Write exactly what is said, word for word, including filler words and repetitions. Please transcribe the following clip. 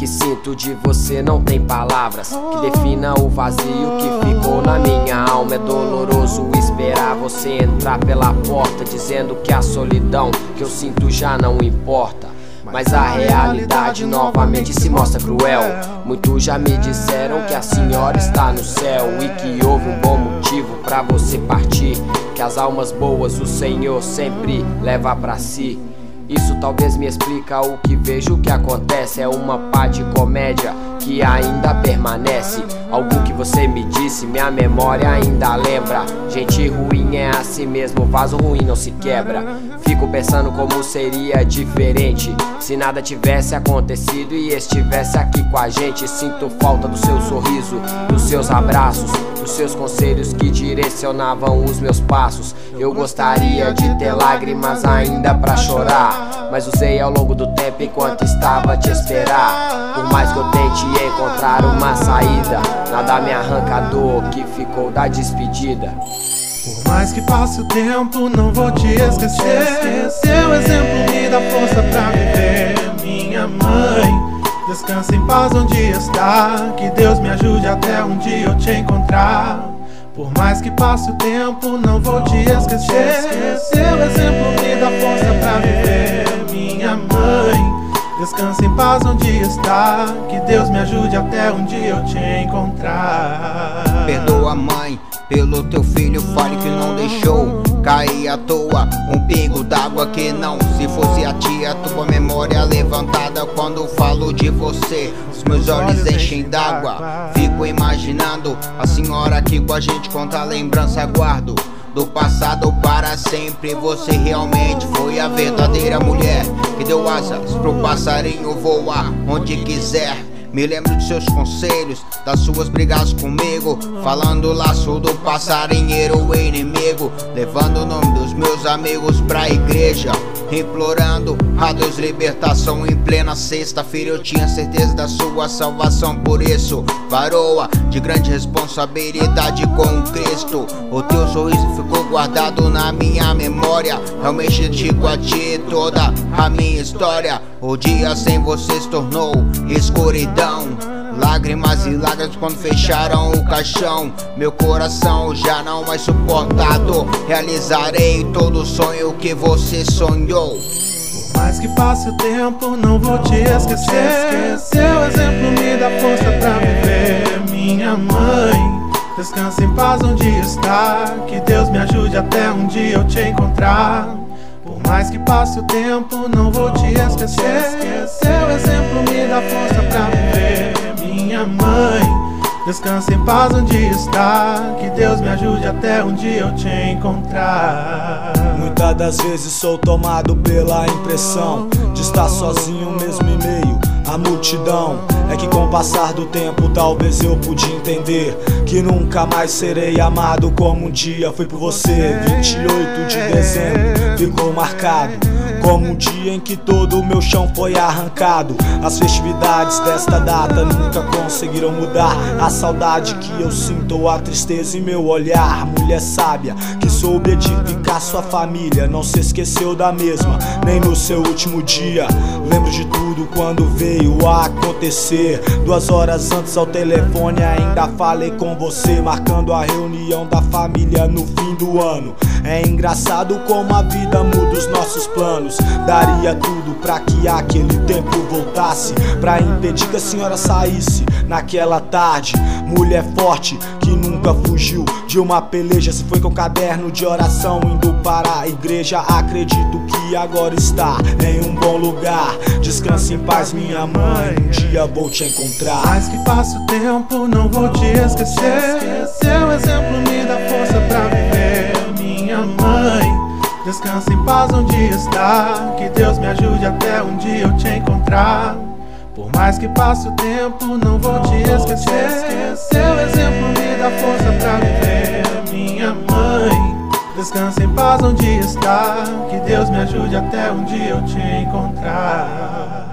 que sinto de você não tem palavras que defina o vazio que ficou na minha alma. É doloroso esperar você entrar pela porta, dizendo que a solidão que eu sinto já não importa. Mas a realidade novamente se mostra cruel. Muitos já me disseram que a senhora está no céu e que houve um bom motivo pra você partir, que as almas boas o Senhor sempre leva pra si. Isso talvez me explica o que vejo que acontece. É uma pá de comédia que ainda permanece. Algo que você me disse, minha memória ainda lembra. Gente ruim é assim mesmo, vaso ruim não se quebra. Fico pensando como seria diferente se nada tivesse acontecido e estivesse aqui com a gente. Sinto falta do seu sorriso, dos seus abraços, dos seus conselhos que direcionavam os meus passos. Eu gostaria de ter lágrimas ainda pra chorar, mas usei ao longo do tempo enquanto estava a te esperar. Por mais que eu tente encontrar uma saída, nada me arranca a dor que ficou da despedida. Por mais que passe o tempo, não vou te esquecer. Seu exemplo me dá força pra viver. Minha mãe, descansa em paz onde está. Que Deus me ajude até um dia eu te encontrar. Por mais que passe o tempo, não vou te esquecer. Seu exemplo me dá força pra viver. Minha mãe, descansa em paz onde está. Que Deus me ajude até um dia eu te encontrar. Perdoa, mãe, pelo teu filho falho que não deixou cair à toa um pingo d'água que não. Se fosse a tia, tua memória levantada quando falo de você, os meus olhos enchem d'água. Fico imaginando a senhora aqui com a gente, quanta lembrança guardo do passado para sempre. Você realmente foi a verdadeira mulher que deu asas pro passarinho voar onde quiser. Me lembro de seus conselhos, das suas brigas comigo, falando o laço do passarinheiro o inimigo, levando o nome dos meus amigos pra igreja, implorando a Deus libertação. Em plena sexta-feira eu tinha certeza da sua salvação. Por isso, varoa de grande responsabilidade com Cristo, o teu sorriso ficou guardado na minha memória. Realmente digo a ti toda a minha história. O dia sem você se tornou escuridão, lágrimas e lágrimas quando fecharam o caixão. Meu coração já não mais suportado. Realizarei todo o sonho que você sonhou. Por mais que passe o tempo, não vou te esquecer. Seu exemplo me dá força pra viver. Minha mãe, descansa em paz onde está. Que Deus me ajude até um dia eu te encontrar. Por mais que passe o tempo, não vou te esquecer. Seu exemplo me dá força pra viver. Minha mãe, descansa em paz onde está. Que Deus me ajude até um dia eu te encontrar. Muitas das vezes sou tomado pela impressão de estar sozinho mesmo em meio à multidão. É que com o passar do tempo talvez eu pude entender que nunca mais serei amado como um dia fui por você. Vinte e oito de dezembro ficou marcado como um dia em que todo o meu chão foi arrancado. As festividades desta data nunca conseguiram mudar a saudade que eu sinto, a tristeza em meu olhar. Mulher sábia que soube edificar sua família, não se esqueceu da mesma, nem no seu último dia. Lembro de tudo quando veio a acontecer. Duas horas antes ao telefone ainda falei com você, marcando a reunião da família no fim do ano. É engraçado como a vida muda os nossos planos. Daria tudo pra que aquele tempo voltasse, pra impedir que a senhora saísse naquela tarde. Mulher forte que nunca fugiu de uma peleja, se foi com caderno de oração indo para a igreja. Acredito que agora está em um bom lugar. Descanse em paz, minha mãe, um dia vou te encontrar. Mais que passe o tempo, não vou te esquecer. Seu exemplo me dá força pra viver. Minha mãe, descansa em paz onde está. Que Deus me ajude até um dia eu te encontrar. Por mais que passe o tempo, não vou te esquecer. Seu exemplo me dá força pra viver. Minha mãe, descansa em paz onde está. Que Deus me ajude até um dia eu te encontrar.